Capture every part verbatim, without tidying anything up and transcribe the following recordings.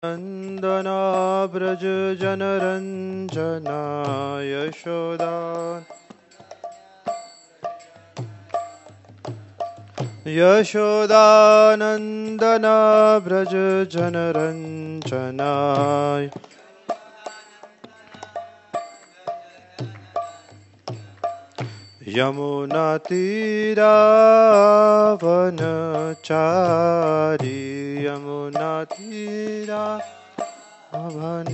नन्दना व्रज जनरञ्जना यशोदा यशोदानन्दना व्रज जनरञ्जना यमुनातीरावनचारी यमुनातीरावन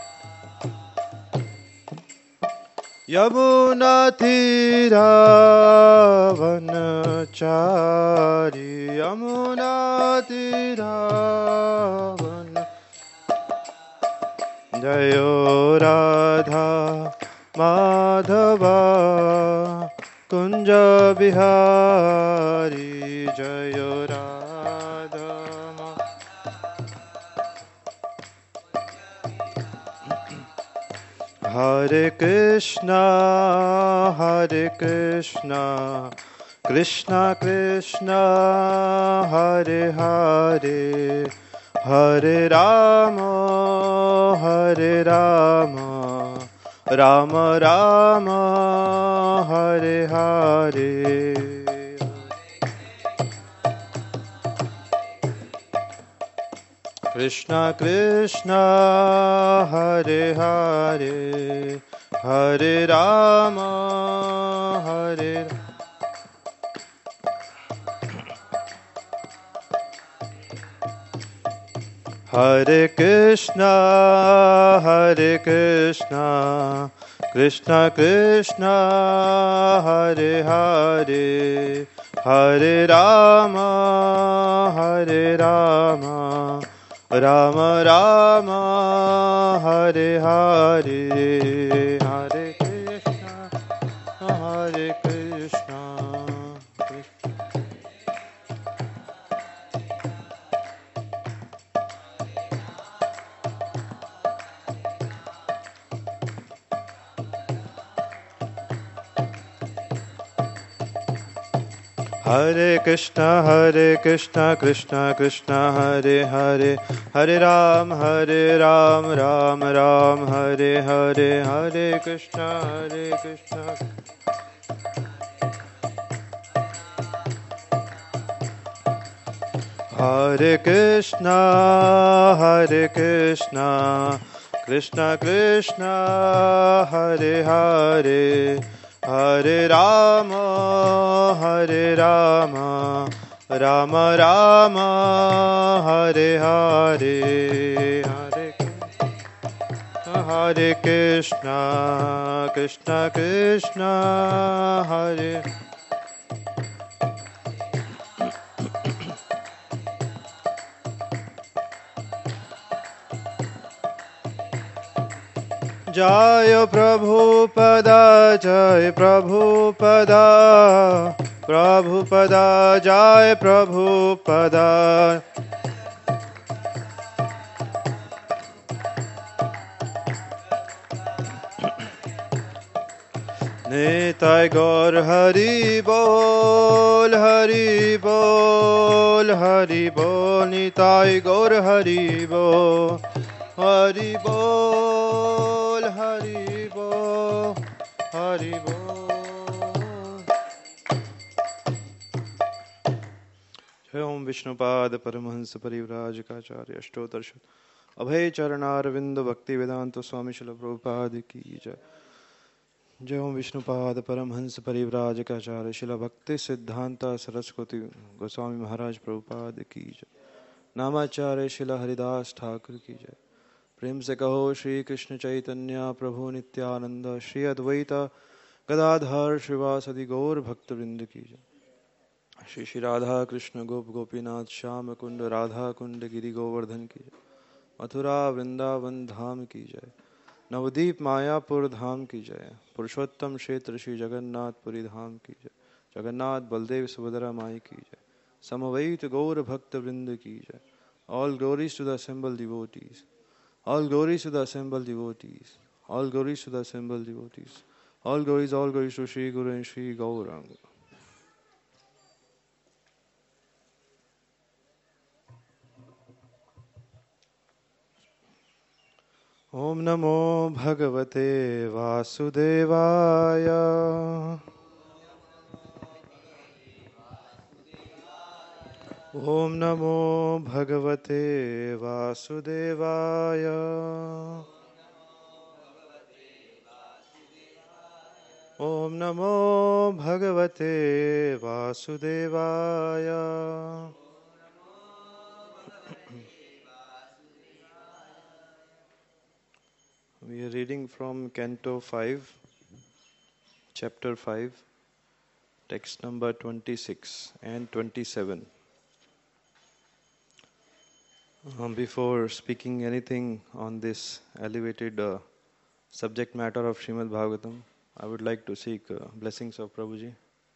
यमुनातीरावनचारी यमुनातीरावन जयो राधा माधवा कुंज बिहारी जय राधा मा- हरे कृष्णा हरे कृष्णा कृष्णा कृष्णा हरे हरे हरे राम हरे राम राम राम हरे हरे कृष्णा कृष्णा हरे हरे हरे राम हरे हरे कृष्णा हरे कृष्णा कृष्णा कृष्णा हरे हरे हरे राम हरे राम राम राम हरे हरे हरे कृष्णा हरे कृष्णा हरे कृष्णा हरे कृष्णा कृष्णा कृष्णा हरे हरे हरे राम हरे राम राम राम हरे हरे हरे कृष्णा हरे कृष्णा हरे कृष्णा हरे कृष्णा कृष्णा कृष्णा हरे हरे हरे राम हरे राम राम राम हरे हरे हरे हरे कृष्णा कृष्णा कृष्णा हरे जय प्रभुपदा जय प्रभुपदा प्रभुपदा जय प्रभुपदा निताय गौर हरि बोल हरि बोल हरि बोल निताय गौर हरि बोल हरि बोल हरि बोल हरि बोल। जय ओम विष्णुपाद परमहंस परिव्राजकाचार्य अष्टोत्तरशत अभय चरणारविंद भक्ति वेदांत स्वामी शिल प्रभुपाद की जय। जय ओम विष्णुपाद परमहंस परिव्राजकाचार्य शिल भक्ति सिद्धांत सरस्वती गोस्वामी महाराज प्रभुपाद की जय। नामाचार्य शिल हरिदास ठाकुर की जय। प्रेम से कहो श्री कृष्ण चैतन्य प्रभु नित्यानंद श्री अद्वैत गदाधर श्रीवासदि गौर भक्त वृंद की जय। श्री श्री राधा कृष्ण गोप गोपीनाथ श्याम कुंड राधा कुंड गिरि गोवर्धन की जय। मथुरा वृंदावन धाम की जय। नवदीप मायापुर धाम की जय। पुरुषोत्तम क्षेत्र श्री जगन्नाथपुरी धाम की जय। जगन्नाथ बलदेव सुभद्रा माई की जय। समवैत गौर भक्त वृंद की जय। All glories to the assembled devotees. All glories to the assembled devotees. All glories to the assembled devotees. All glories, all glories to Sri Guru and Sri Gauranga. Om Namo Bhagavate Vasudevaya. Om Namo Bhagavate Vasudevaya. Om Namo Bhagavate Vasudevaya. We are reading from Canto five, Chapter five, text number twenty-six and twenty-seven. Um, before speaking anything on this elevated uh, subject matter of Srimad Bhagavatam, I would like to seek uh, blessings of Prabhuji,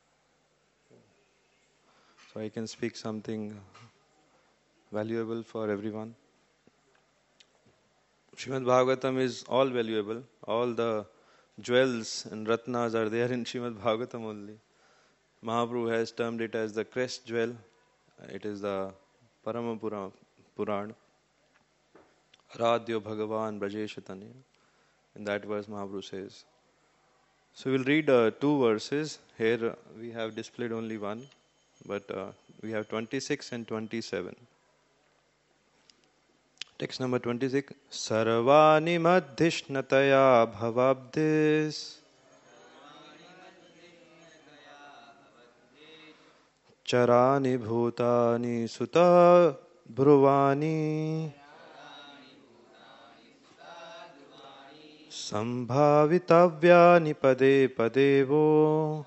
so I can speak something valuable for everyone. Srimad Bhagavatam is all valuable. All the jewels and ratnas are there in Srimad Bhagavatam only. Mahaprabhu has termed it as the crest jewel. It is the Parama Pura- Puran. Aradhyo Bhagavan Brajeshatanya. In that verse Mahaprabhu says. So we'll read uh, two verses. Here uh, we have displayed only one. But uh, we have twenty-six and twenty-seven. Text number twenty-six. Sarvani madhishnataya bhavabdis charani bhutani sutta bruvani sambhavitavyani pade padevo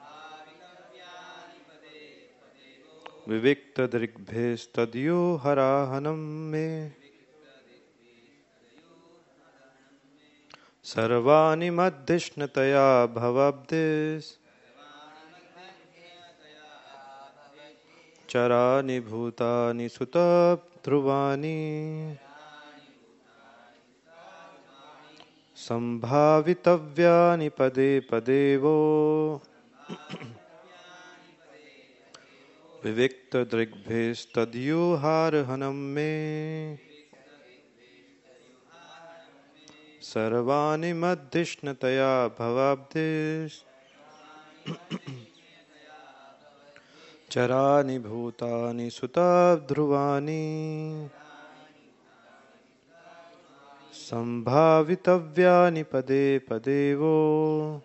vivikta drigbhes tadyo harahanam me. Sarvani madhishnataya bhavabdis charani bhutani sutta dhruvani sambhavitavyani pade padevo vivikta drigbhes tadyo harahanam me. Sarvani madhishnataya bhavabdis charani bhutani sutta dhruvani sambhavitavyani pade padevo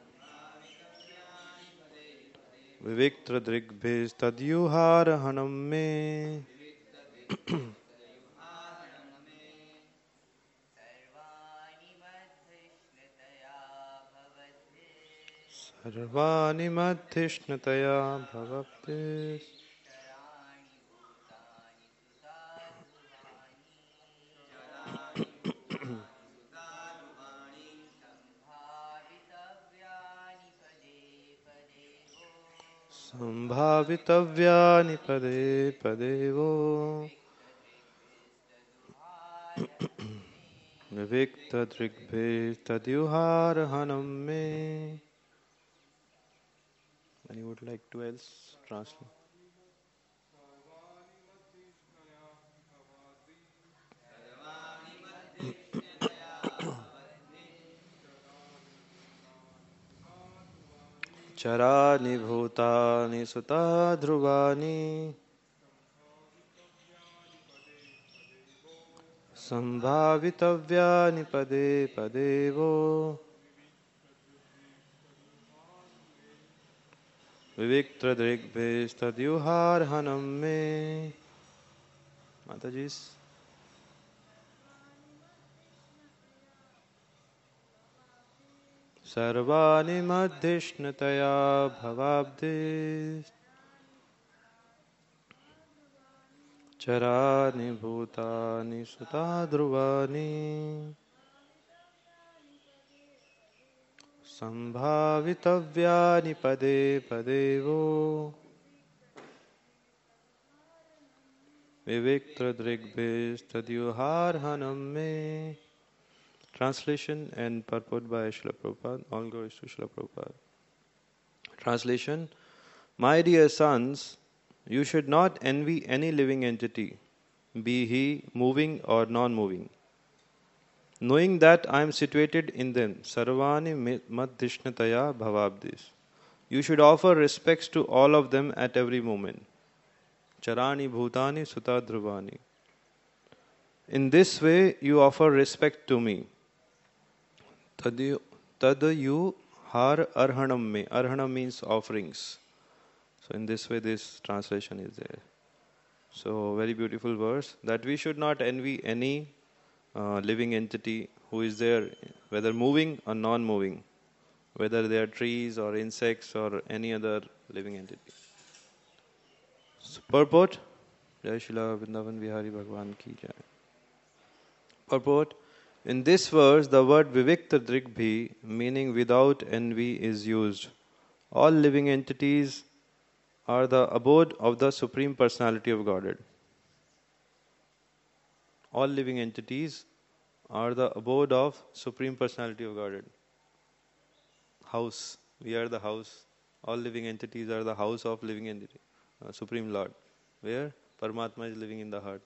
viviktra drigbhes tadyuharahanam me. Sarvani madhishnataya bhavabdis sambhavitavyani pade padevo vivikta drigbhes tadyuharahanam me. And you would like to else translate? Charani bhutani sutta dhruvani sambhavitavyani pade padevo viviktra drigbhes tadyuharahanam me. Mataji's. Sarvani madhishnataya bhavabdis charani bhutani sutta dhruvani sambhavitavyani pade padevo viviktra drigbhes tadyuharahanam me. Translation and purport by Srila Prabhupada. All glories to Srila Prabhupada. Translation. My dear sons, you should not envy any living entity, be he moving or non-moving. knowing that I am situated in them. Sarvani madhishnataya bhavabdis. You should offer respects to all of them at every moment. Charani bhutani sutta dhruvani. In this way, you offer respect to me. Tadayu har arhanam me. Arhanam means offerings. So in this way, this translation is there. So very beautiful verse, that we should not envy any uh, living entity who is there, whether moving or non-moving, whether they are trees or insects or any other living entity. So, purport, Jai Shila Vrindavan Vihari Bhagwan ki jai. Purport, in this verse, the word Vivikta Drigbhi, meaning without envy, is used. All living entities are the abode of the Supreme Personality of Godhead. All living entities are the abode of Supreme Personality of Godhead. House. We are the house. All living entities are the house of living entity, uh, Supreme Lord, where Paramatma is living in the heart.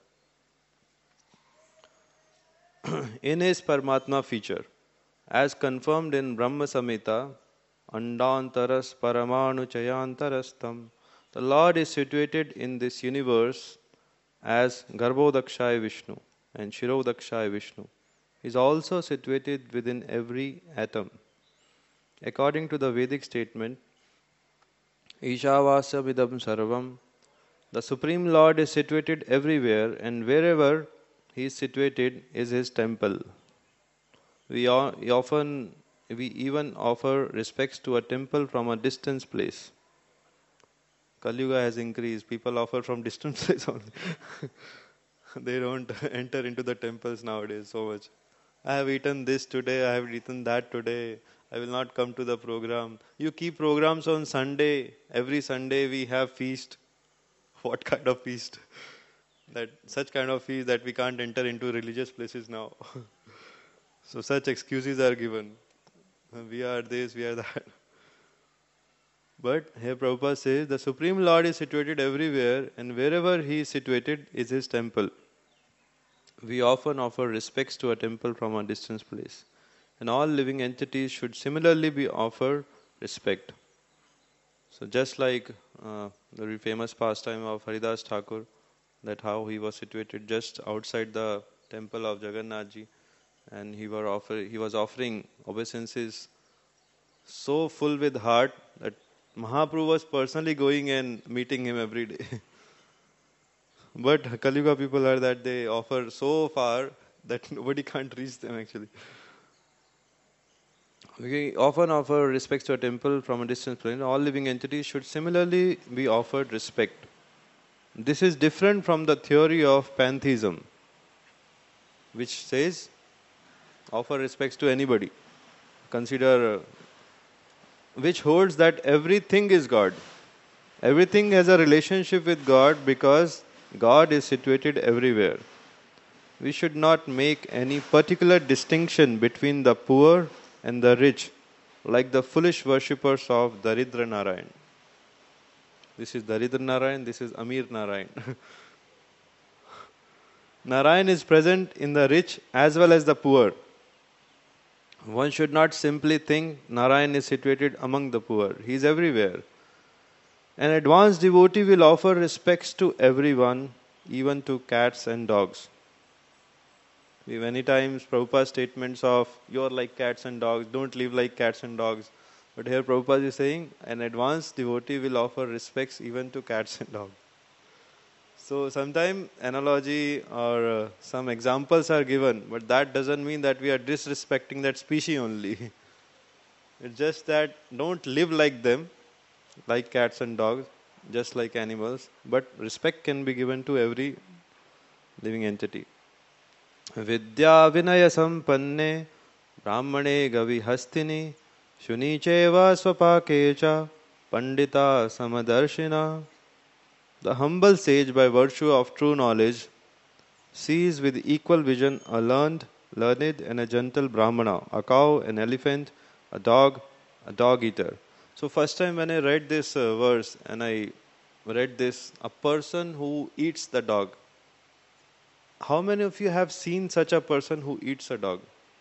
In his Paramatma feature, as confirmed in Brahma Samhita, Andantaras Paramanu Chayantarastam, the Lord is situated in this universe as Garbhodakshaya Vishnu and Shirodakshaya Vishnu. He is also situated within every atom. According to the Vedic statement, Ishavasya Vidam Sarvam, the Supreme Lord is situated everywhere, and wherever He is situated is His temple. We, are, we often, we even offer respects to a temple from a distant place. Kali Yuga has increased. People offer from distant place only. They don't enter into the temples nowadays so much. I have eaten this today, I have eaten that today, I will not come to the program. You keep programs on Sunday. Every Sunday we have feast. What kind of feast? That such kind of feast that we can't enter into religious places now. So such excuses are given. We are this, we are that. But here Prabhupada says, the Supreme Lord is situated everywhere, and wherever He is situated is His temple. We often offer respects to a temple from a distant place. And all living entities should similarly be offered respect. So just like uh, the very famous pastime of Haridas Thakur, that how he was situated just outside the temple of Jagannathji, and he, were offer, he was offering obeisances so full with heart that Mahaprabhu was personally going and meeting him every day. But Kali Yuga people are that they offer so far that nobody can't reach them actually. We often offer respects to a temple from a distant place. All living entities should similarly be offered respect. This is different from the theory of pantheism, which says offer respects to anybody. Consider, uh, which holds that everything is God. Everything has a relationship with God because God is situated everywhere. We should not make any particular distinction between the poor and the rich, like the foolish worshippers of Daridra Narayan. This is Daridra Narayan, this is Amir Narayan. Narayan is present in the rich as well as the poor. One should not simply think Narayan is situated among the poor. He is everywhere. An advanced devotee will offer respects to everyone, even to cats and dogs. We many times Prabhupada's statements of you are like cats and dogs, don't live like cats and dogs. But here Prabhupada is saying an advanced devotee will offer respects even to cats and dogs. So sometimes analogy or uh, some examples are given, but that doesn't mean that we are disrespecting that species only. It's just that don't live like them, like cats and dogs, just like animals, but respect can be given to every living entity. Vidya vinaya sampanne brahmane gavi hastini shunicheva swapakecha pandita samadarshina. The humble sage, by virtue of true knowledge, sees with equal vision a learned, learned and a gentle brahmana, a cow, an elephant, a dog, a dog eater. So first time when I read this uh, verse and I read this, a person who eats the dog. How many of you have seen such a person who eats a dog?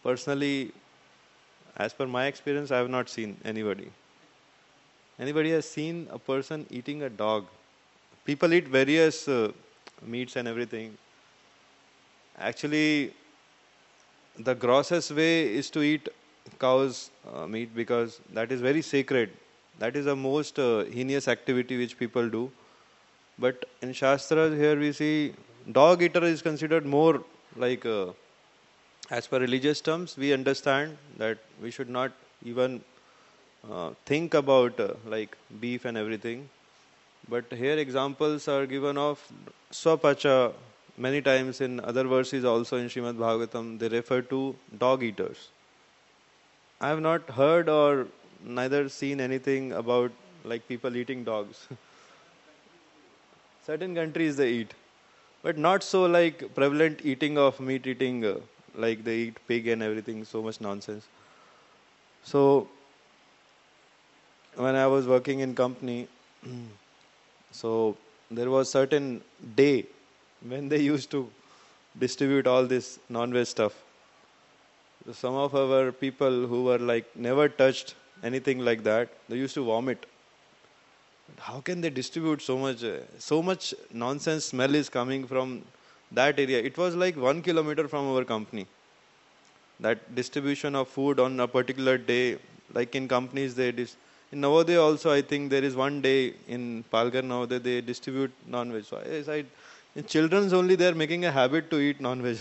personally, as per my experience, I have not seen anybody. Anybody has seen a person eating a dog? People eat various uh, meats and everything. Actually, the grossest way is to eat cow's uh, meat because that is very sacred. That is the most uh, heinous activity which people do. But in Shastras here we see dog eater is considered more like, uh, as per religious terms, we understand that we should not even uh, think about uh, like beef and everything. But here examples are given of swapacha. Many times in other verses also in Srimad Bhagavatam they refer to dog eaters. I have not heard or neither seen anything about like people eating dogs. Certain countries they eat, but not so like prevalent eating of meat eating, uh, like they eat pig and everything, so much nonsense. So when I was working in company, so there was certain day when they used to distribute all this non-veg stuff. So some of our people who were like never touched anything like that, they used to vomit. How can they distribute so much? Uh, so much nonsense smell is coming from that area. It was like one kilometer from our company. That distribution of food on a particular day, like in companies, they dis- in Navodaya also. I think there is one day in Palghar Navodaya they distribute non-veg. So I, I, in children's only they are making a habit to eat non-veg.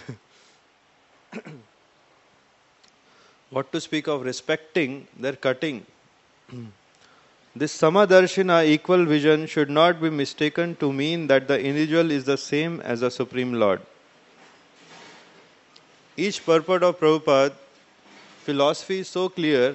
What to speak of respecting their cutting. This Samadarshina, equal vision, should not be mistaken to mean that the individual is the same as the Supreme Lord. Each purport of Prabhupada philosophy is so clear.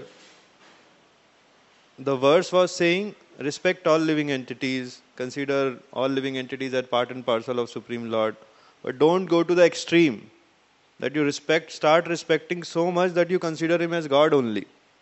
The verse was saying, respect all living entities, consider all living entities as part and parcel of Supreme Lord, but don't go to the extreme that you respect, start respecting so much that you consider him as God only.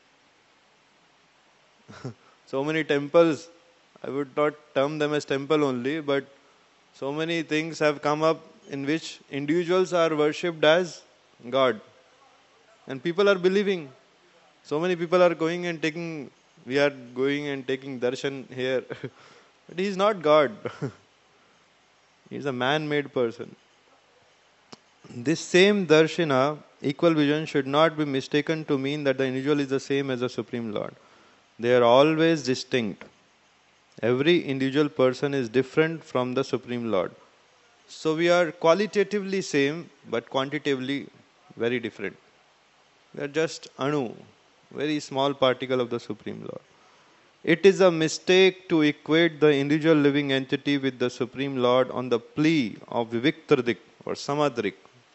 So many temples, I would not term them as temple only, but so many things have come up in which individuals are worshipped as God. And people are believing. So many people are going and taking, we are going and taking darshan here. But he is not God. He is a man-made person. This same darshana, equal vision, should not be mistaken to mean that the individual is the same as the Supreme Lord. They are always distinct. Every individual person is different from the Supreme Lord. So we are qualitatively same, but quantitatively very different. We are just Anu, very small particle of the Supreme Lord. It is a mistake to equate the individual living entity with the Supreme Lord on the plea of Viviktradik or Samadrik.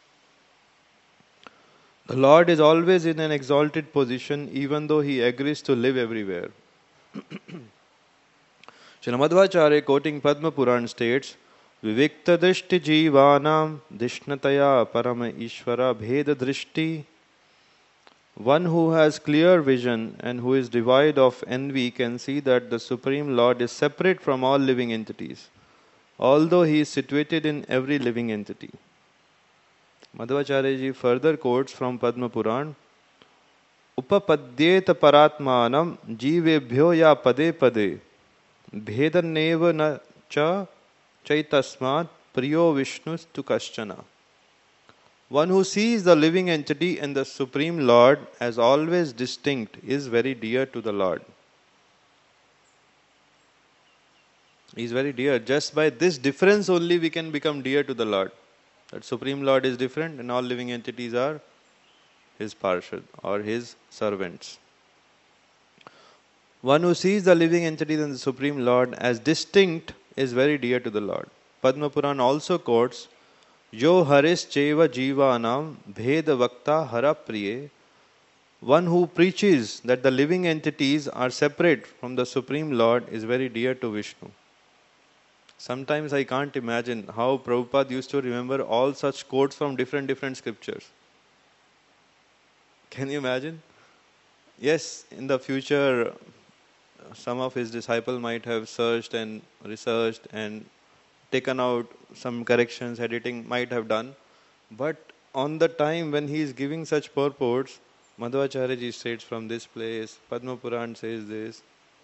The Lord is always in an exalted position even though he agrees to live everywhere. Srila Madhvacharya quoting Padma Puran states, Vivikta drishti jivanam dishnataya parama ishvara bheda drishti. One who has clear vision and who is devoid of envy can see that the Supreme Lord is separate from all living entities, although he is situated in every living entity. Madhvacharya ji further quotes from Padma Puran, Upapadyeta paratmanam jivebhyo ya pade pade bhedaneva na cha chaitasmat priyo vishnustu kaschana. One who sees the living entity and the Supreme Lord as always distinct is very dear to the Lord. He is very dear. Just by this difference only we can become dear to the Lord. That Supreme Lord is different and all living entities are his parshad or his servants. One who sees the living entity and the Supreme Lord as distinct is very dear to the Lord. Padma Puran also quotes, Yo haris cheva jivanam bheda vakta hara priye. One who preaches that the living entities are separate from the Supreme Lord is very dear to Vishnu. Sometimes I can't imagine how Prabhupada used to remember all such quotes from different different scriptures. Can you imagine? Yes, in the future, some of his disciples might have searched and researched and taken out some corrections, editing might have done. But on the time when he is giving such purports, Madhvacharya ji states from this place, Padma Puran says this.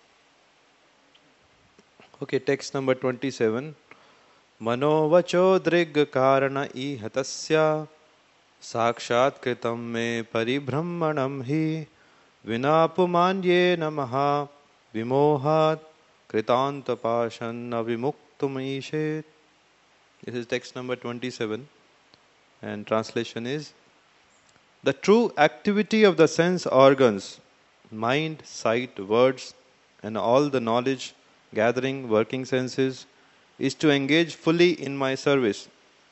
Okay, text number twenty-seven. Manovacho drig karana ihatasya sakshat kritam me paribhrahmanam hi vinapumanye namaha vimohat kritantapashanna vimuktum ishet. This is text number twenty-seven, and translation is: the true activity of the sense organs, mind, sight, words, and all the knowledge gathering working senses is to engage fully in my service.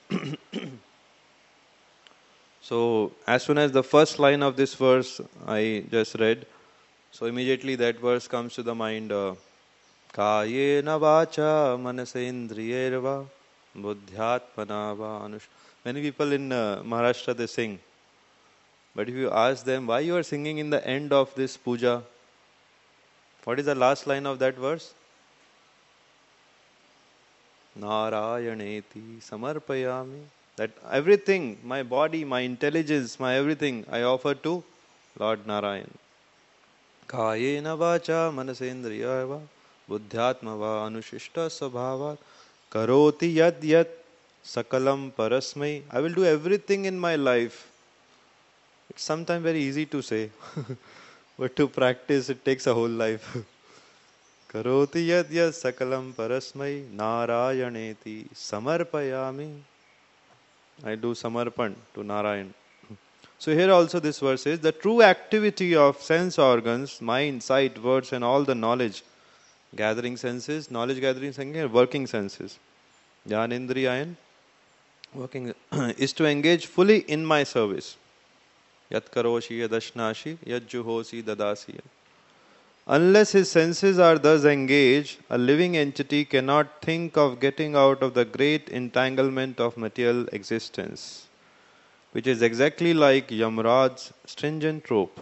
So, as soon as the first line of this verse I just read, so immediately that verse comes to the mind. Uh, Kayena vacha manasendriyerva buddhyatmana va anush. Many people in uh, Maharashtra, they sing. But if you ask them why you are singing in the end of this puja, what is the last line of that verse? Narayaneti samarpayami. That everything, my body, my intelligence, my everything, I offer to Lord Narayan. Kayena vacha manasendriyava buddhyatma va anushishta svabhava karoti yad yad sakalam parasmai. I will do everything in my life. It's sometimes very easy to say, but to practice it takes a whole life. Karoti yad yad sakalam parasmai narayaneti samarpayami. I do samarpan to Narayan. So here also this verse says, the true activity of sense organs, mind, sight, words, and all the knowledge gathering senses, knowledge gathering senses, working senses, Jnanendriyayan, working, is to engage fully in my service. Yat karoshi yadashnashi yad juhosi dadasi. Unless his senses are thus engaged, a living entity cannot think of getting out of the great entanglement of material existence, which is exactly like Yamraj's stringent rope.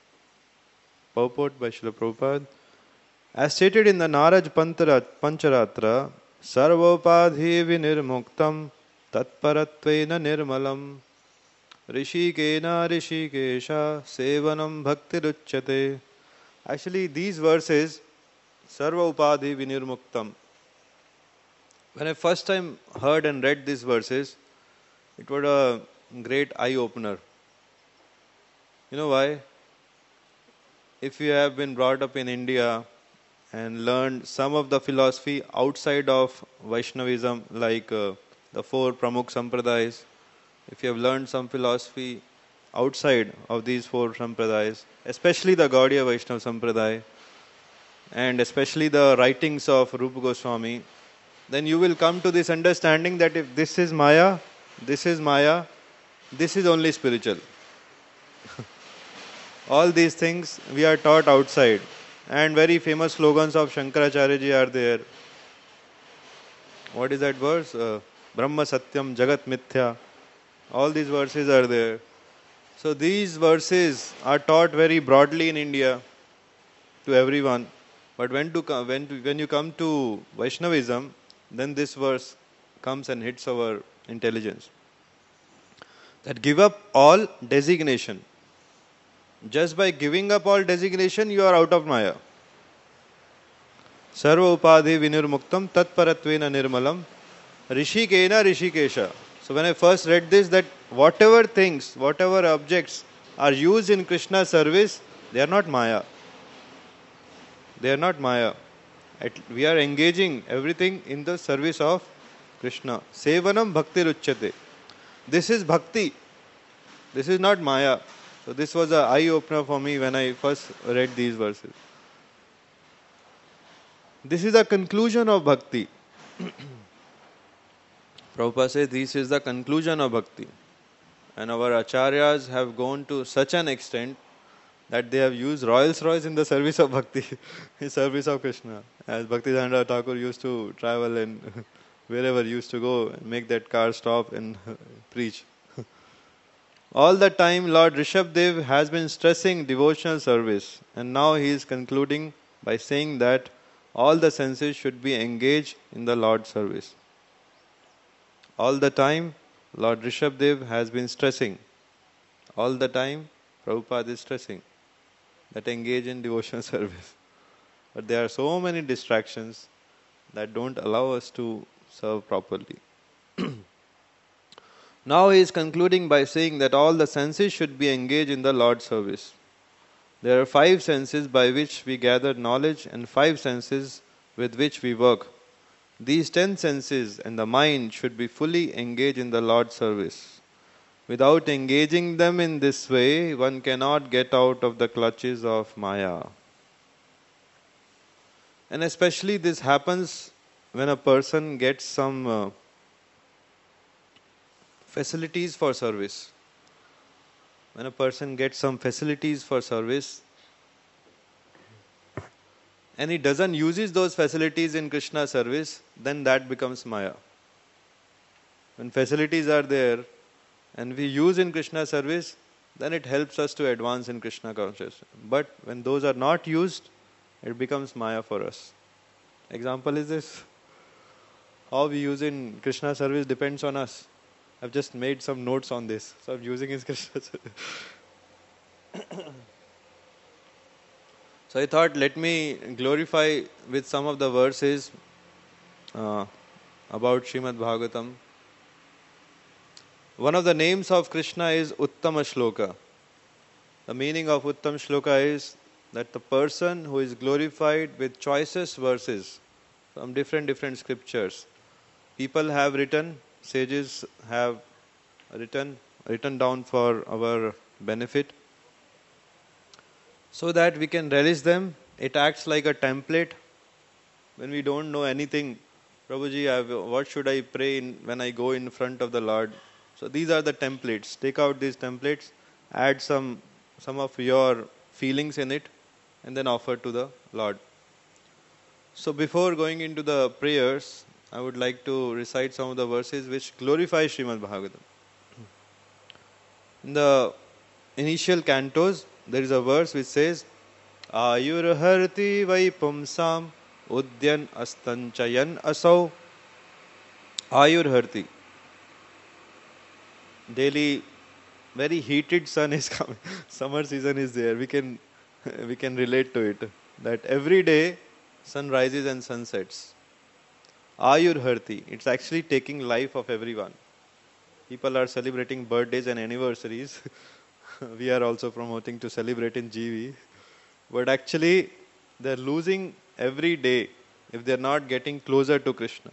Purport by Srila Prabhupada. As stated in the Naraj Pancharatra, Sarvopadhi vinirmuktam tatparatvena nirmalam rishikena rishikesha sevanam bhaktiruchyate. Actually, these verses, Sarva Upadhi Vinirmuktam. When I first time heard and read these verses, it was a great eye-opener. You know why? If you have been brought up in India and learned some of the philosophy outside of Vaishnavism, like uh, the four Pramukh Sampradayas, if you have learned some philosophy outside of these four Sampradayas, especially the Gaudiya Vaishnava Sampradaya, and especially the writings of Rupa Goswami, then you will come to this understanding that if this is Maya, this is Maya, this is only spiritual. All these things we are taught outside. And very famous slogans of Shankaracharya ji are there. What is that verse? Uh, Brahma Satyam Jagat Mithya. All these verses are there. So these verses are taught very broadly in India to everyone. But when to when to, when you come to Vaishnavism, then this verse comes and hits our intelligence. That give up all designation. Just by giving up all designation, you are out of Maya. Sarva upadhi vinirmuktam tatparatvena nirmalam rishikena rishikesha. So when I first read this, that whatever things, whatever objects are used in Krishna's service, they are not Maya. They are not Maya. We are engaging everything in the service of Krishna. Sevanam bhakti ruchyate. This is bhakti. This is not Maya. So this was an eye-opener for me when I first read these verses. This is the conclusion of bhakti. Prabhupada says this is the conclusion of bhakti. And our acharyas have gone to such an extent that they have used Rolls Royce in the service of bhakti, in service of Krishna. As Bhaktivedanta Thakur used to travel and wherever he used to go, make that car stop and preach. All the time Lord Rishabdev has been stressing devotional service, and now he is concluding by saying that all the senses should be engaged in the Lord's service. All the time Lord Rishabdev has been stressing all the time. Prabhupada is stressing that engage in devotional service. But there are so many distractions that don't allow us to serve properly. Now he is concluding by saying that all the senses should be engaged in the Lord's service. There are five senses by which we gather knowledge and five senses with which we work. These ten senses and the mind should be fully engaged in the Lord's service. Without engaging them in this way, one cannot get out of the clutches of Maya. And especially this happens when a person gets some uh, facilities for service. When a person gets some facilities for service and he doesn't uses those facilities in Krishna service, then that becomes Maya. When facilities are there and we use in Krishna service, then it helps us to advance in Krishna consciousness. But when those are not used, it becomes Maya for us. Example is this. How we use in Krishna service depends on us. I've just made some notes on this. So I'm using his Krishna service. So I thought, let me glorify with some of the verses uh, about Srimad Bhagavatam. One of the names of Krishna is Uttama Shloka. The meaning of Uttama Shloka is that the person who is glorified with choicest verses from different different scriptures. People have written, sages have written, written down for our benefit, so that we can relish them. It acts like a template. When we don't know anything, Prabhuji, I have, what should I pray in when I go in front of the Lord? So these are the templates. Take out these templates, add some some of your feelings in it, and then offer to the Lord. So before going into the prayers, I would like to recite some of the verses which glorify Srimad Bhagavatam. In the initial cantos, there is a verse which says, Ayurharti vaipumsam udyan astanchayan asau. Ayurharti. Daily, very heated sun is coming. Summer season is there. We can we can relate to it. That every day, sun rises and sun sets. Ayurharti. It's actually taking life of everyone. People are celebrating birthdays and anniversaries. We are also promoting to celebrate in G V. But actually, they're losing every day if they're not getting closer to Krishna.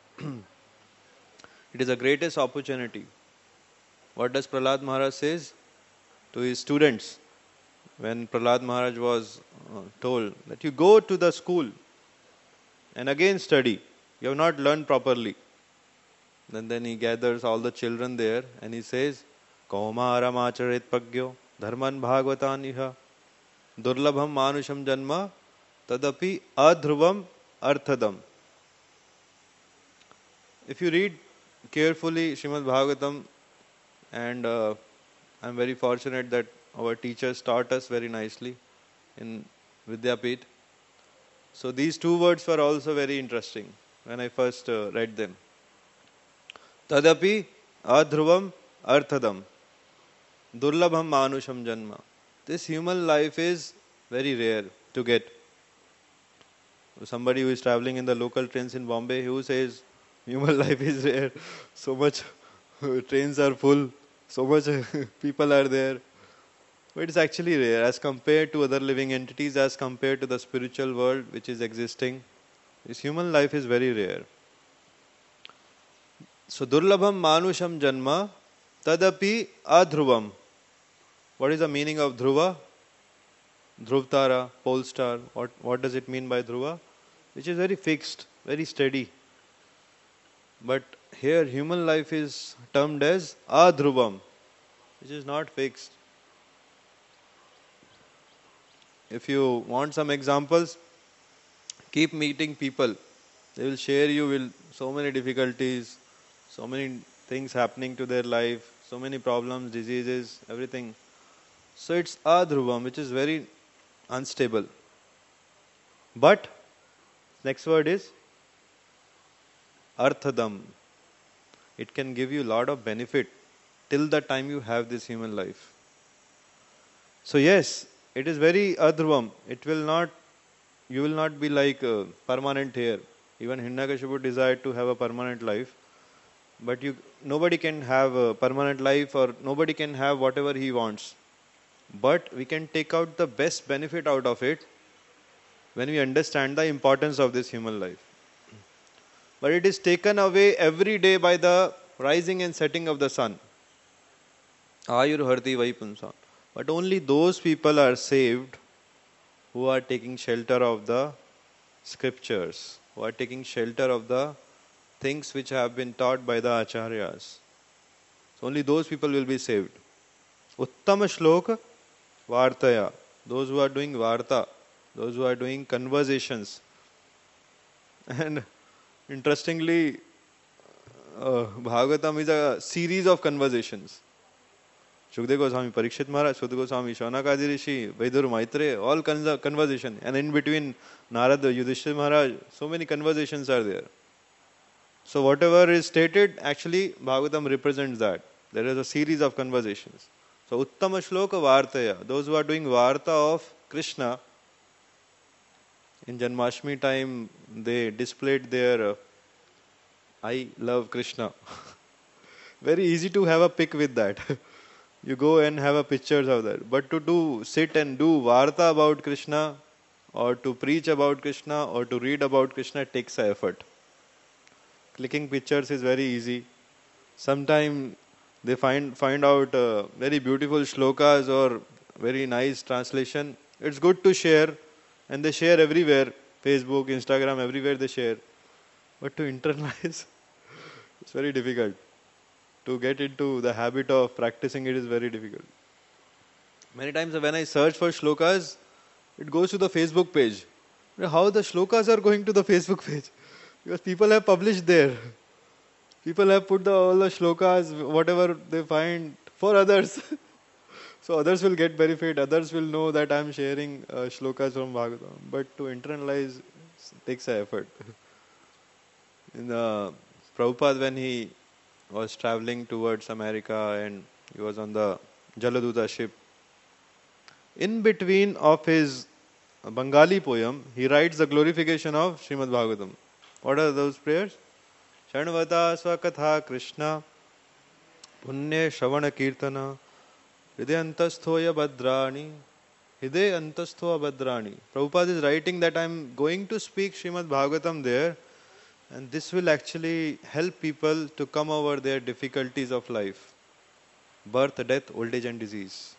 It is the greatest opportunity. What does Prahlad Maharaj says to his students when Prahlad Maharaj was uh, told that you go to the school and again study. You have not learned properly. Then, then he gathers all the children there and he says, Kaumaram acharet pagyo dharman bhagavatan iha durlabham manusham janma tadapi adhruvam arthadam. If you read carefully Srimad Bhagavatam, and uh, I'm very fortunate that our teachers taught us very nicely in Vidyapit. So these two words were also very interesting when I first uh, read them. Tadapi adhruvam arthadam durlabham manusham janma. This human life is very rare to get. Somebody who is traveling in the local trains in Bombay, who says human life is rare, so much trains are full, so much people are there. But it's actually rare as compared to other living entities, as compared to the spiritual world which is existing. This human life is very rare. So durlabham manusham janma tadapi adhruvam. What is the meaning of dhruva? Dhruvtara, pole star. What, what does it mean by dhruva? Which is very fixed, very steady. But here human life is termed as adhruvam, which is not fixed. If you want some examples, keep meeting people. They will share you with so many difficulties, so many things happening to their life, so many problems, diseases, everything. So it's adhruvam, which is very unstable. But next word is arthadam. It can give you a lot of benefit till the time you have this human life. So yes, it is very adhruvam. It will not, you will not be like uh, permanent here. Even Hiranyakashipu desired to have a permanent life. But you, nobody can have a permanent life, or nobody can have whatever he wants. But we can take out the best benefit out of it when we understand the importance of this human life. But it is taken away every day by the rising and setting of the sun. Ayur harti vai punsa. But only those people are saved who are taking shelter of the scriptures, who are taking shelter of the things which have been taught by the acharyas. So only those people will be saved. Uttama shloka vartaya. Those who are doing varta, those who are doing conversations. And interestingly, uh, Bhagavatam is a series of conversations. Shukdev Goswami, Parikshit Maharaj, Sudha Goswami, Shaunaka Rishi, Vaidur Maitre, all conversation. And in between Narada, Yudhishthira Maharaj, so many conversations are there. So whatever is stated, actually Bhagavatam represents that. There is a series of conversations. So Uttama Shloka Vartaya, those who are doing Varta of Krishna, in Janmashtami time, they displayed their uh, I love Krishna. Very easy to have a pic with that. You go and have a pictures of that. But to do, sit and do Varta about Krishna, or to preach about Krishna, or to read about Krishna takes a effort. Clicking pictures is very easy. Sometimes they find find out uh, very beautiful shlokas or very nice translation. It's good to share, and they share everywhere. Facebook, Instagram, everywhere they share. But to internalize, it's very difficult. To get into the habit of practicing it is very difficult. Many times when I search for shlokas, it goes to the Facebook page. How the shlokas are going to the Facebook page? Because people have published there. People have put the, all the shlokas, whatever they find, for others. So others will get benefit, others will know that I am sharing uh, shlokas from Bhagavatam. But to internalize takes an effort. In the Prabhupada, when he was traveling towards America and he was on the Jaladuta ship, in between of his Bengali poem, he writes the glorification of Srimad Bhagavatam. What are those prayers? Shanvata Swakatha Krishna Punye Shavana Kirtana Hridayantasthoya Badrani Hridayantasthoya Badrani. Prabhupada is writing that I am going to speak Srimad Bhagavatam there, and this will actually help people to come over their difficulties of life. Birth, death, old age and disease.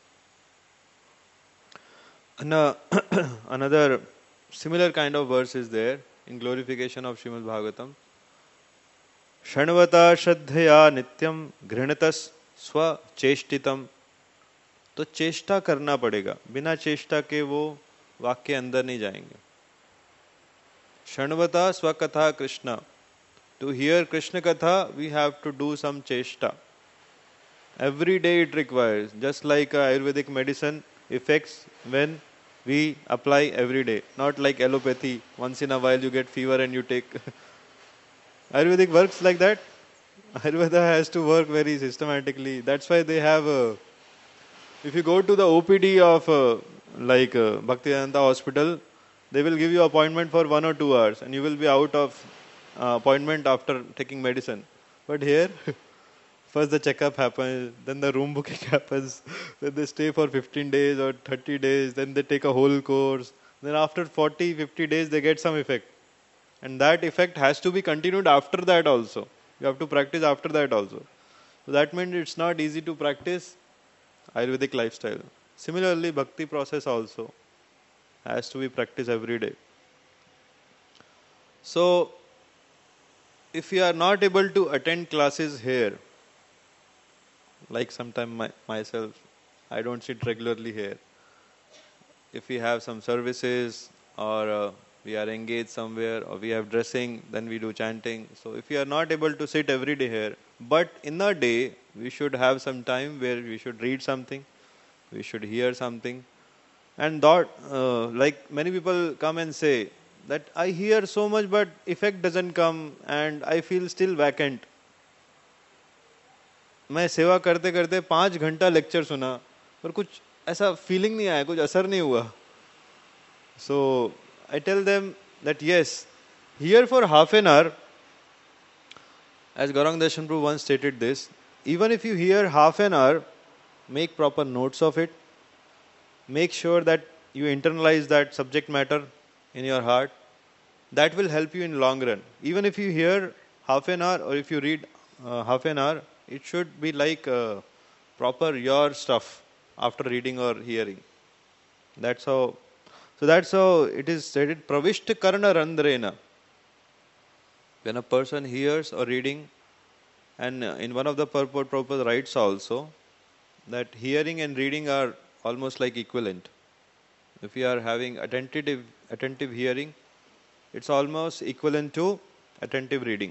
And, uh, another similar kind of verse is there in glorification of Srimad Bhagavatam. Shanvata Shraddhaya Nityam Ghrinatas Swa Cheshtitam. तो चेष्टा करना पड़ेगा, बिना चेष्टा के वो वाक्य अंदर नहीं जाएंगे. Shanvata Swakatha Krishna. To hear Krishna Katha, we have to do some cheshta. Every day it requires, just like Ayurvedic medicine effects when we apply every day. Not like allopathy, once in a while you get fever and you take. Ayurvedic works like that. Ayurveda has to work very systematically. That's why they have a, if you go to the O P D of uh, like uh, Bhaktivedanta Hospital, they will give you appointment for one or two hours and you will be out of uh, appointment after taking medicine. But here, first the checkup happens, then the room booking happens, then they stay for fifteen days or thirty days, then they take a whole course. Then after forty, fifty days they get some effect. And that effect has to be continued after that also. You have to practice after that also. So that means it's not easy to practice Ayurvedic lifestyle. Similarly, bhakti process also has to be practiced every day. So, if you are not able to attend classes here, like sometime my, myself, I don't sit regularly here. If we have some services or uh, we are engaged somewhere or we have dressing, then we do chanting. So if we are not able to sit every day here, but in a day, we should have some time where we should read something, we should hear something. And that, uh, like many people come and say that I hear so much but effect doesn't come and I feel still vacant. मैं सेवा करते करते पाँच घंटा lecture सुना पर कुछ ऐसा फीलिंग नहीं आया, कुछ असर नहीं हुआ. So I tell them that yes, here for half an hour, as Gaurang Darshan Prabhu once stated this, even if you hear half an hour, make proper notes of it. Make sure that you internalize that subject matter in your heart. That will help you in long run. Even if you hear half an hour or if you read uh, half an hour, it should be like uh, proper your stuff after reading or hearing. That's how. So that's how it is stated. Pravishta karna randrena. When a person hears or reading, and in one of the purport Prabhupada writes also that hearing and reading are almost like equivalent. If you are having attentive attentive hearing, it's almost equivalent to attentive reading.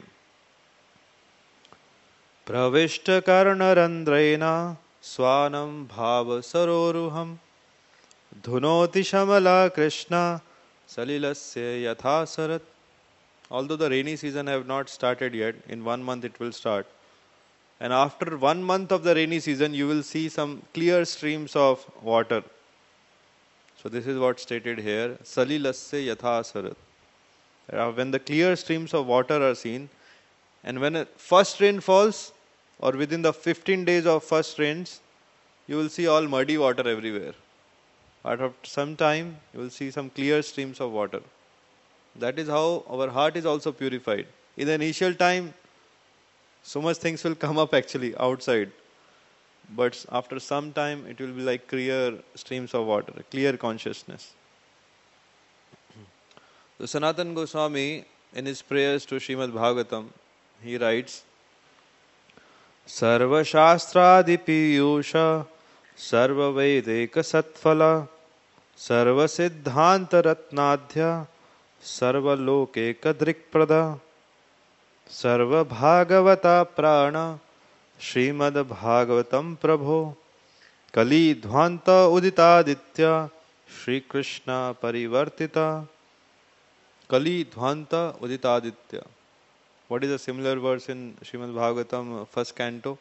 Pravishta karna randrena swanam bhava saroruham dhunoti shamala krishna salilasya yatha sarat. Although the rainy season have not started yet, in one month it will start. And after one month of the rainy season, you will see some clear streams of water. So this is what stated here. Salilasya yatha sarat. When the clear streams of water are seen, and when a first rain falls, or within the fifteen days of first rains, you will see all muddy water everywhere. After some time, you will see some clear streams of water. That is how our heart is also purified. In the initial time, so much things will come up actually outside. But after some time, it will be like clear streams of water, clear consciousness. So Sanatana Goswami, in his prayers to Srimad Bhagavatam, he writes, Sarva Shastradi Piyusha Sarva Vedika Satphala Sarva Siddhanta Ratnadhya Sarva Loke Kadrik Prada Sarva Bhagavata Prana Srimad Bhagavatam Prabho Kali Dhvanta Uditaditya Shri Krishna Parivartita. Kali Dhvanta Uditaditya. What is a similar verse in Srimad Bhagavatam, first canto?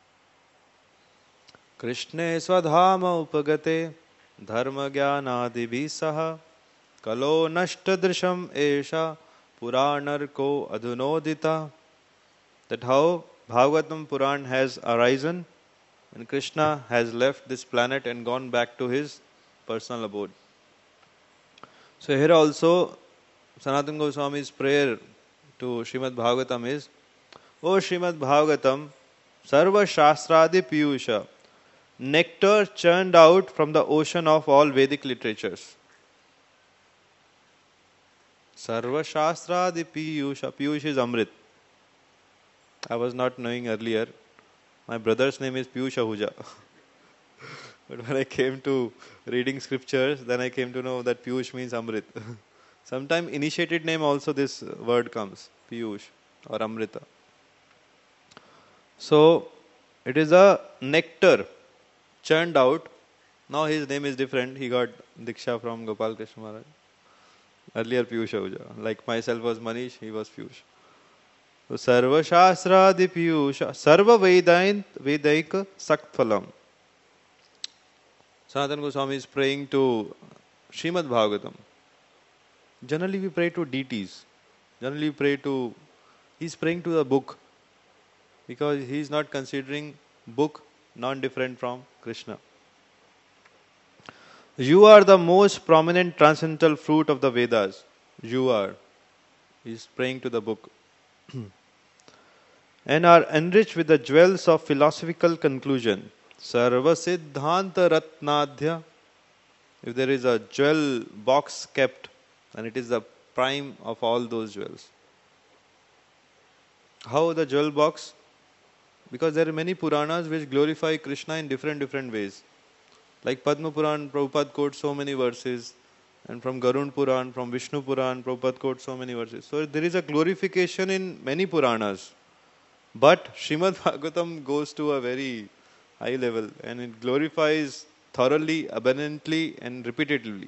Krishne Swadhama Upagate Dharma Jnanadibhi Saha Kalo Nashtadrisham Esha Puranarko Adhunodita. That how Bhagavatam Puran has arisen and Krishna has left this planet and gone back to his personal abode. So here also Sanatana Goswami's prayer to Srimad Bhagavatam is, O Srimad Bhagavatam, Sarva Shastradi Piyusha, nectar churned out from the ocean of all Vedic literatures. Sarva Shastradi Piyusha. Piyush is Amrit. I was not knowing earlier. My brother's name is Piyush Ahuja. But when I came to reading scriptures, then I came to know that Piyush means Amrit. Sometimes initiated name also this word comes, Piyush or Amrita. So it is a nectar churned out. Now his name is different. He got Diksha from Gopal Krishna Maharaj. Earlier Piyush Ahuja. Like myself was Manish, he was Piyush. So Sarva Shastradi Piyusha Sarva Vedaint Vedaika Saktphalam. Sanatana Goswami is praying to Srimad Bhagavatam. Generally we pray to deities. Generally we pray to, he is praying to the book. Because he is not considering book non-different from Krishna. You are the most prominent transcendental fruit of the Vedas. You are. He is praying to the book. And are enriched with the jewels of philosophical conclusion. Sarva Siddhanta Ratnadhya. If there is a jewel box kept, and it is the prime of all those jewels. How the jewel box? Because there are many Puranas which glorify Krishna in different different ways. Like Padma Puran, Prabhupada quotes so many verses. And from Garud Puran, from Vishnu Puran, Prabhupada quotes so many verses. So there is a glorification in many Puranas. But Srimad Bhagavatam goes to a very high level. And it glorifies thoroughly, abundantly and repetitively.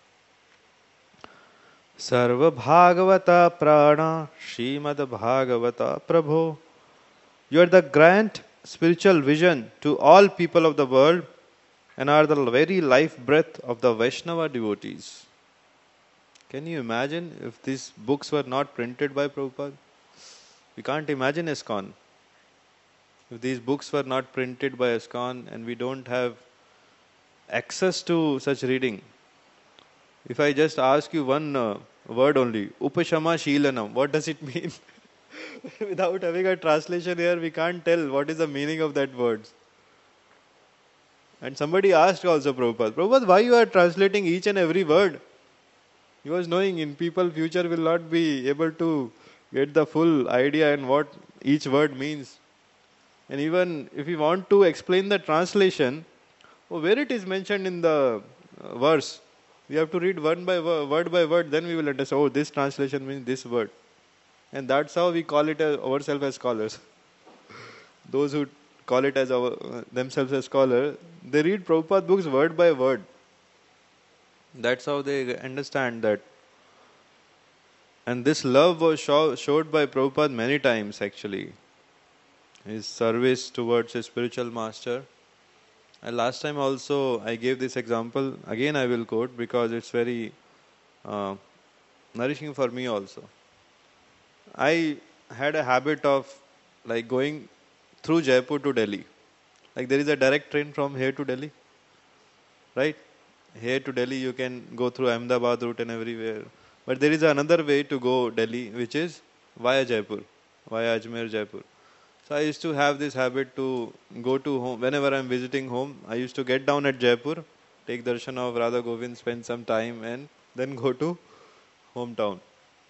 Sarva Bhagavata Prana Srimad Bhagavata Prabho. You are the grand spiritual vision to all people of the world and are the very life breath of the Vaishnava devotees. Can you imagine if these books were not printed by Prabhupada? We can't imagine ISKCON. If these books were not printed by ISKCON and we don't have access to such reading, if I just ask you one uh, word only, Upashama Sheelanam, what does it mean? Without having a translation here, we can't tell what is the meaning of that word. And somebody asked also Prabhupada, Prabhupada, why you are translating each and every word? He was knowing in people future will not be able to get the full idea and what each word means. And even if we want to explain the translation, oh, where it is mentioned in the uh, verse, we have to read one by word, word by word, then we will understand, oh, this translation means this word. And that's how we call it as ourselves as scholars. Those who call it as our, uh, themselves as scholar, they read Prabhupada books word by word. That's how they understand that. And this love was show, showed by Prabhupada many times actually. His service towards his spiritual master. And last time also I gave this example. Again I will quote because it's very uh, nourishing for me also. I had a habit of like going through Jaipur to Delhi. Like there is a direct train from here to Delhi. Right? Here to Delhi you can go through Ahmedabad route and everywhere. But there is another way to go Delhi which is via Jaipur. Via Ajmer, Jaipur. So I used to have this habit to go to home. Whenever I am visiting home, I used to get down at Jaipur, take darshan of Radha Govind, spend some time and then go to hometown.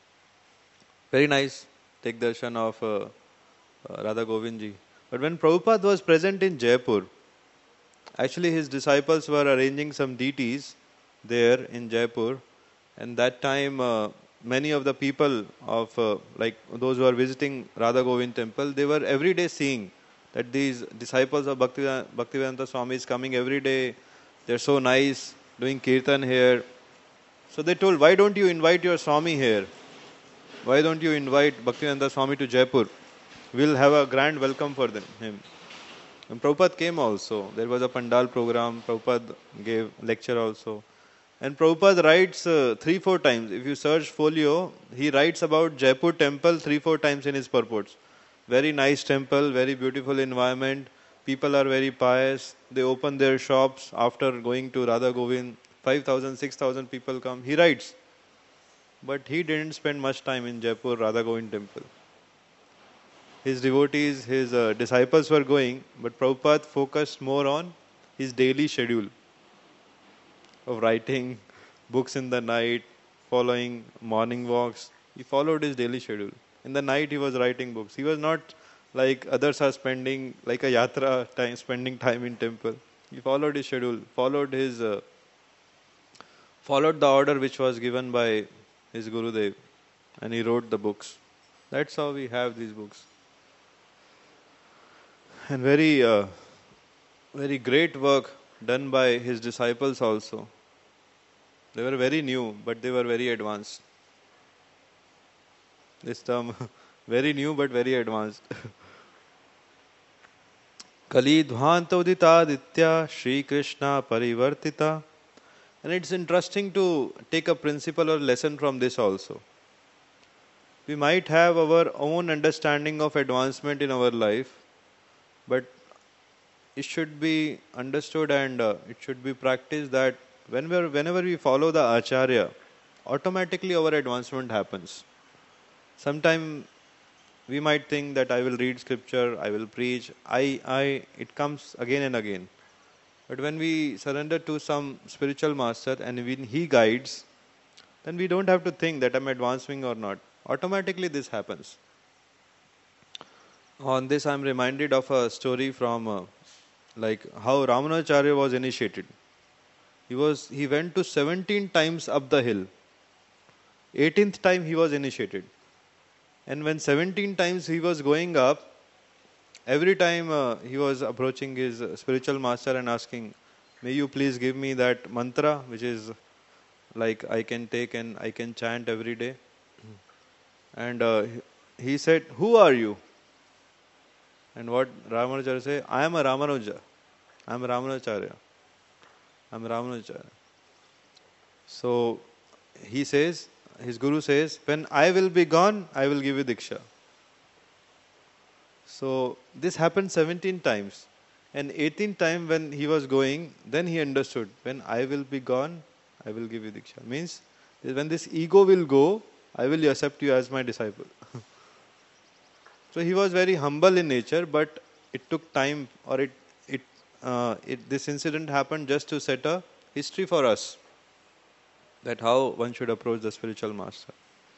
Very nice. Take darshan of uh, uh, Radha Govind ji. But when Prabhupada was present in Jaipur, actually his disciples were arranging some deities there in Jaipur. And that time uh, many of the people of uh, like those who are visiting Radha Govind temple, they were every day seeing that these disciples of Bhakti, Bhaktivedanta Swami is coming every day. They're so nice, doing kirtan here. So they told, why don't you invite your Swami here? Why don't you invite Bhaktivedanta Swami to Jaipur? We'll have a grand welcome for them, him. And Prabhupada came also. There was a Pandal program. Prabhupada gave lecture also. And Prabhupada writes uh, three, four times. If you search folio, he writes about Jaipur temple three, four times in his purports. Very nice temple, very beautiful environment. People are very pious. They open their shops after going to Radha Govind. five thousand, six thousand people come. He writes. But he didn't spend much time in Jaipur Radha Govind temple. His devotees, his uh, disciples were going, but Prabhupada focused more on his daily schedule of writing books in the night, following morning walks. He followed his daily schedule. In the night he was writing books. He was not like others are spending like a yatra time, spending time in temple. He followed his schedule, followed his, uh, followed the order which was given by his Gurudev, and he wrote the books. That's how we have these books. And very, uh, very great work done by his disciples also. They were very new, but they were very advanced. This term, very new but very advanced. Kali Dhvanta Udita Aditya Shri Krishna Parivartita. And it's interesting to take a principle or lesson from this also. We might have our own understanding of advancement in our life, but it should be understood and uh, it should be practiced that whenever, whenever we follow the Acharya, automatically our advancement happens. Sometimes we might think that I will read scripture, I will preach, I, I, it comes again and again. But when we surrender to some spiritual master and when he guides, then we don't have to think that I'm advancing or not. Automatically this happens. On this I am reminded of a story from uh, like how Ramanujacharya was initiated. He was he went to seventeen times up the hill. eighteenth time he was initiated. And when seventeen times he was going up, every time uh, he was approaching his uh, spiritual master and asking, may you please give me that mantra which is like I can take and I can chant every day. And uh, he said, who are you? And what Ramanujacharya say? I am a Ramanuja. I am a Ramanujacharya. I am a Ramanujacharya. So he says, his guru says, when I will be gone, I will give you Diksha. So this happened seventeen times. And eighteenth time when he was going, then he understood, when I will be gone, I will give you Diksha. Means, when this ego will go, I will accept you as my disciple. So he was very humble in nature, but it took time, or it, it, uh, it, this incident happened just to set a history for us, that how one should approach the spiritual master.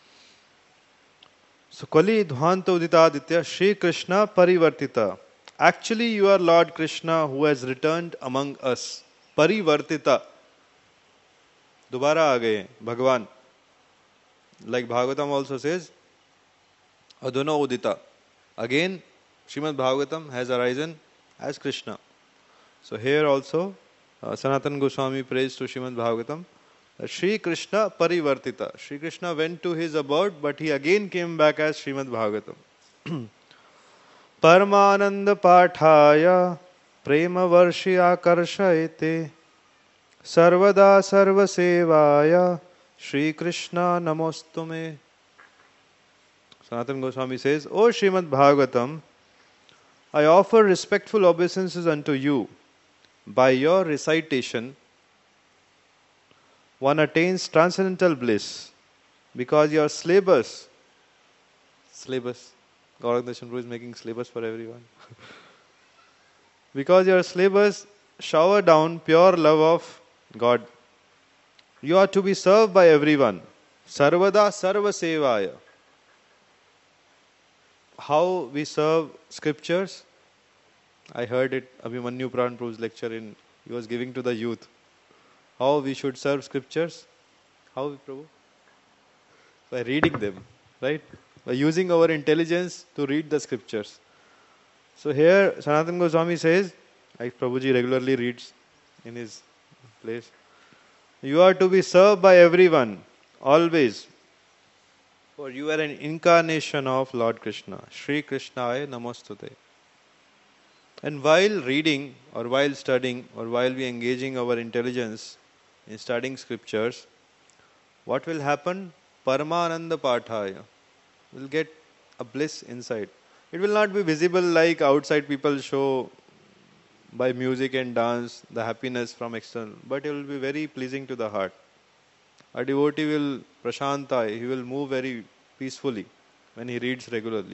So, Kali Dhvanta Uditaditya Shri Krishna Parivartita. Actually, you are Lord Krishna who has returned among us. Parivartita. Dobara aa gaye, Bhagwan. Like Bhagavatam also says, Aduna Udita. Again, Srimad Bhagavatam has arisen as Krishna. So here also, uh, Sanatana Goswami prays to Srimad Bhagavatam, Shri Krishna Parivartita. Shri Krishna went to his abode, but he again came back as Srimad Bhagavatam. Paramananda Pathaya Prema Varshi Akarshayate Sarvada Sarva Sevaya Shri Krishna Namostume. Sanatana Goswami says, O Srimad Bhagavatam, I offer respectful obeisances unto you. By your recitation, one attains transcendental bliss, because your syllabus, syllabus, Gauranga Darshan Prabhu is making syllabus for everyone. Because your syllabus shower down pure love of God. You are to be served by everyone. Sarvada Sarva Sevaya. How we serve scriptures? I heard it, Abhimanyu Pran Prabhu's lecture in, he was giving to the youth. How we should serve scriptures? How, Prabhu? By reading them, right? By using our intelligence to read the scriptures. So here, Sanatana Goswami says, like Prabhuji regularly reads in his place, you are to be served by everyone, always. For you are an incarnation of Lord Krishna. Shri Krishnaya Namostute. And while reading, or while studying, or while we engaging our intelligence in studying scriptures, what will happen? Paramananda Pathaya. We'll get a bliss inside. It will not be visible like outside people show by music and dance, the happiness from external, but it will be very pleasing to the heart. A devotee will prashanta, he will move very peacefully when he reads regularly.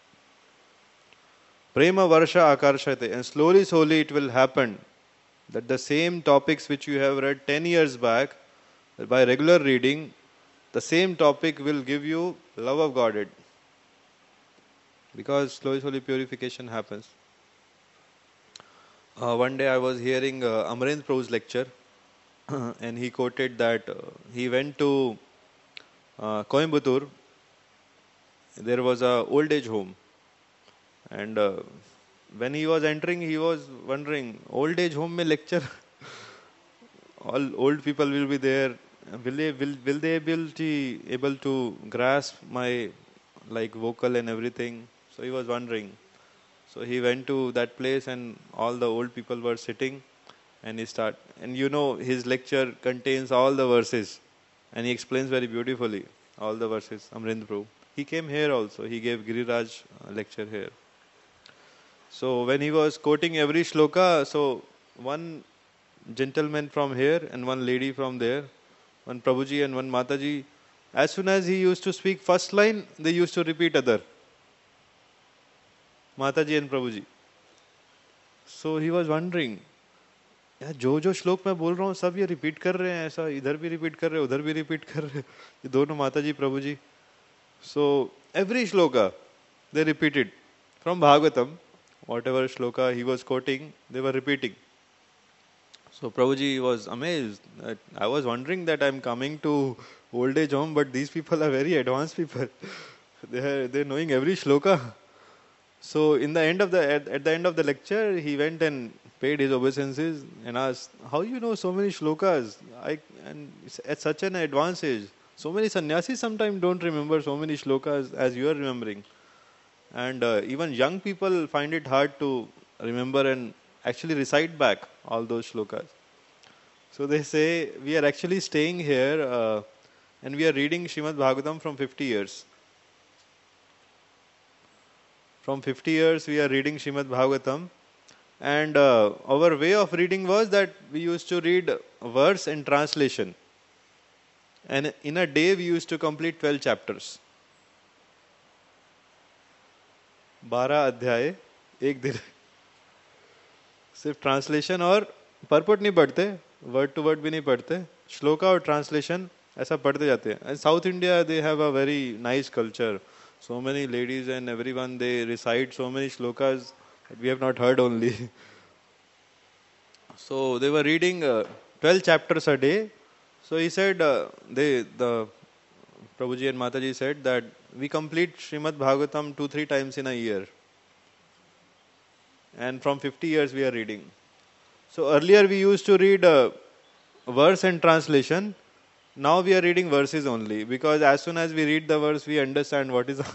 Prema Varsha Akarshate, and slowly, slowly it will happen that the same topics which you have read ten years back, by regular reading, the same topic will give you love of Godhead. Because slowly, slowly purification happens. Uh, one day I was hearing uh, Amarendra Prabhu's lecture and he quoted that uh, he went to uh, Coimbatore. There was a old age home. And uh, when he was entering, he was wondering, old age home mein lecture? All old people will be there. Will they, will, will they be able to, able to grasp my like vocal and everything? So he was wondering. So he went to that place and all the old people were sitting and he start, and you know his lecture contains all the verses and he explains very beautifully all the verses, Amarendra Prabhu. He came here also, he gave Giriraj lecture here. So when he was quoting every shloka, so one gentleman from here and one lady from there, one Prabhuji and one Mataji, as soon as he used to speak first line, they used to repeat other. Mataji and Prabhuji. So he was wondering, यार जो जो श्लोक मैं बोल रहा हूँ सब ये रिपीट कर रहे हैं, ऐसा इधर भी रिपीट कर रहे हैं, उधर भी रिपीट कर रहे हैं, ये दोनों माताजी प्रभुजी. So every shloka they repeated from Bhagavatam, whatever shloka he was quoting, they were repeating. So Prabhuji was amazed. That I was wondering that I'm coming to old age home, but these people are very advanced people. they are they're knowing every shloka. So in the end of the at, at the end of the lecture, he went and paid his obeisances and asked, "How you know so many shlokas? I and at such an advanced age, so many sannyasis sometimes don't remember so many shlokas as you are remembering." And uh, even young people find it hard to remember and actually recite back all those shlokas. So they say we are actually staying here uh, and we are reading Srimad Bhagavatam from fifty years. From fifty years we are reading Srimad Bhagavatam, and uh, our way of reading was that we used to read verse and translation. And in a day we used to complete twelve chapters. बारह अध्याय एक दिन सिर्फ translation और purport नहीं पढ़ते, word to word भी नहीं पढ़ते, श्लोका और ट्रांसलेशन ऐसा पढ़ते जाते हैं. South India they have a very nice culture, so many ladies and everyone, they recite so many shlokas that we have not heard only. So they were reading uh, twelve chapters a day. So he said, uh, they the Prabhuji and Mataji said that we complete Srimad Bhagavatam two three times in a year, and from fifty years we are reading. So earlier we used to read uh, verse and translation. Now we are reading verses only, because as soon as we read the verse we understand what is.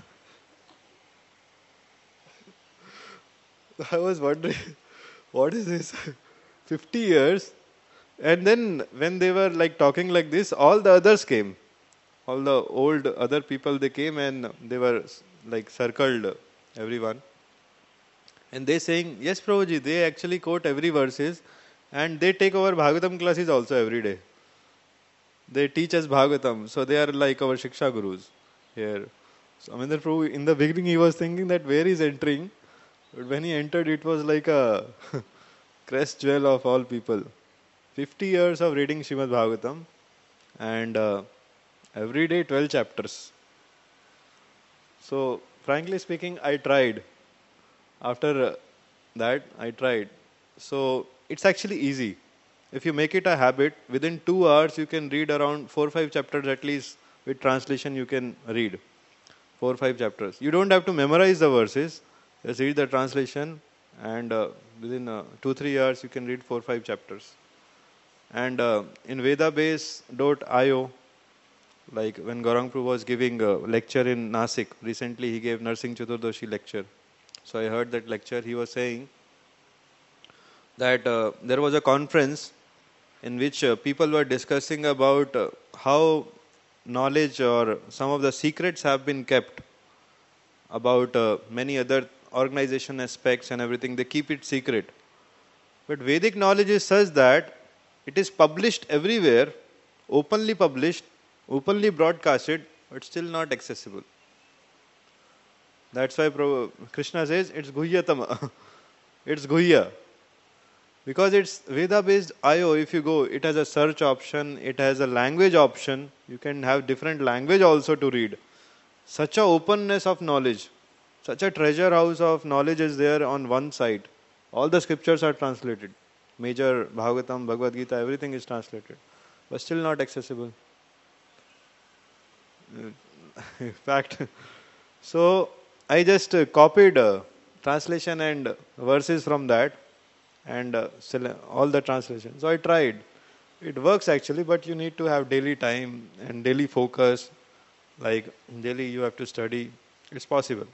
I was wondering, what is this? fifty years, and then when they were like talking like this, all the others came. All the old other people, they came and they were like circled everyone. And they saying, yes Prabhuji, they actually quote every verses and they take our Bhagavatam classes also every day. They teach us Bhagavatam, so they are like our Shiksha Gurus here. So Amindra Prabhu, in the beginning he was thinking that where he's entering, but when he entered it was like a crest jewel of all people. fifty years of reading Srimad Bhagavatam, and uh, every day twelve chapters. So frankly speaking, I tried. After uh, that, I tried. So it's actually easy. If you make it a habit, within two hours you can read around four or five chapters at least. With translation you can read four or five chapters. You don't have to memorize the verses. Just read the translation, and uh, within uh, two three hours you can read four or five chapters. And uh, in vedabase dot i o, like when Gaurang Prabhu was giving a lecture in Nasik, recently he gave Narsingh Chaturdashi lecture. So I heard that lecture. He was saying that uh, there was a conference in which uh, people were discussing about uh, how knowledge or some of the secrets have been kept about uh, many other organization aspects and everything. They keep it secret. But Vedic knowledge is such that it is published everywhere, openly published, openly broadcasted, but still not accessible. That's why Krishna says it's Guhyatama. It's Guhya. Because it's Veda based I O, if you go, it has a search option, it has a language option, you can have different language also to read. Such a openness of knowledge, such a treasure house of knowledge is there on one side. All the scriptures are translated. Major Bhagavatam, Bhagavad Gita, everything is translated, but still not accessible. In fact, so I just uh, copied uh, translation and verses from that, and uh, all the translations. So I tried. It works actually, but you need to have daily time and daily focus. Like daily you have to study. It's possible.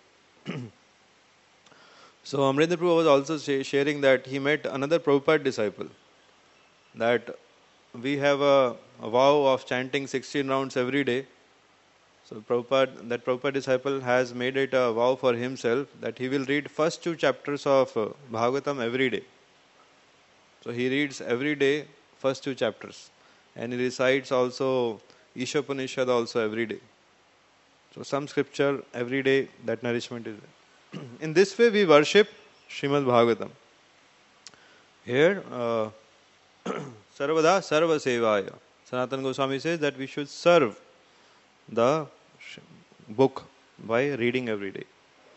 So Amrendra Prabhu was also say, sharing that he met another Prabhupada disciple. That we have a, a vow of chanting sixteen rounds every day. So Prabhupada, that Prabhupada disciple has made it a vow for himself that he will read first two chapters of uh, Bhagavatam every day. So he reads every day first two chapters, and he recites also Ishopanishad also every day. So some scripture every day, that nourishment is there. In this way we worship Srimad Bhagavatam. Here, uh, Sarvada Sarva Sevaya. Sanatana Goswami says that we should serve the book by reading every day.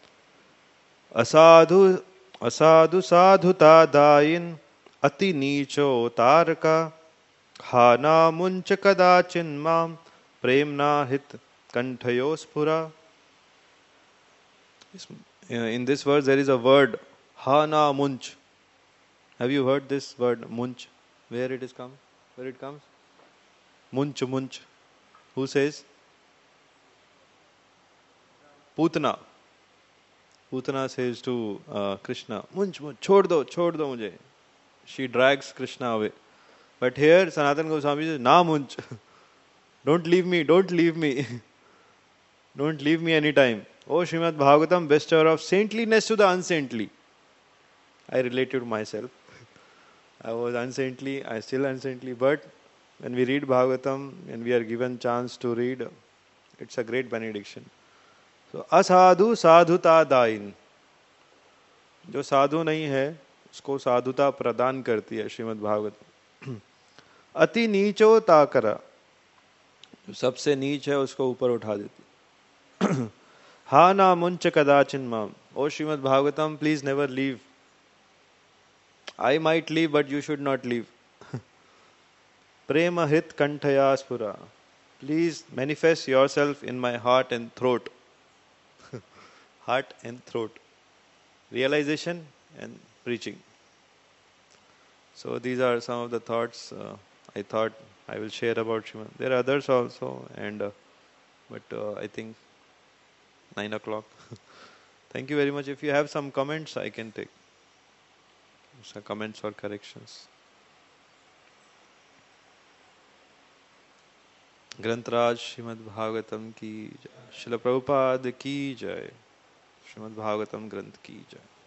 Asadhu Asadhu Sadhuta Dayin Ati Nicho Taraka Khana Muncha Kadachin Mam Premna Hit Kantayo Spura. In this verse there is a word Hana Munch. Have you heard this word Munch? Where it is come? Where it comes? Munch, Munch. Who says? Putna. Putana says to uh, Krishna, Munch, munch, chhod do, chhod do mujhe. She drags Krishna away. But here Sanatana Goswami says, Na munch, don't leave me, don't leave me. Don't leave me anytime. Oh Srimad Bhagavatam, bestower of saintliness to the unsaintly. I related to myself. I was unsaintly, I still unsaintly, but when we read Bhagavatam and we are given chance to read, it's a great benediction. So, असाधु साधुता दायिन, जो साधु नहीं है उसको साधुता प्रदान करती है श्रीमद् भागवत. अति नीचो ताकरा, जो सबसे नीच है उसको ऊपर उठा देती. हा ना मुंच कदाचिन माम. ओ Shrimad Bhagavatam, please never leave. I might leave, but you should not leave. Prema hit kanthaya spura. Please manifest yourself in my heart and throat. Heart and throat. Realization and preaching. So these are some of the thoughts uh, I thought I will share about Srimad. There are others also, and uh, but uh, I think nine o'clock. Thank you very much. If you have some comments, I can take. Some comments or corrections. ग्रंथराज श्रीमद् भागवतम की जय. श्रील प्रभुपाद की जय. श्रीमद् भागवतम ग्रंथ की जय.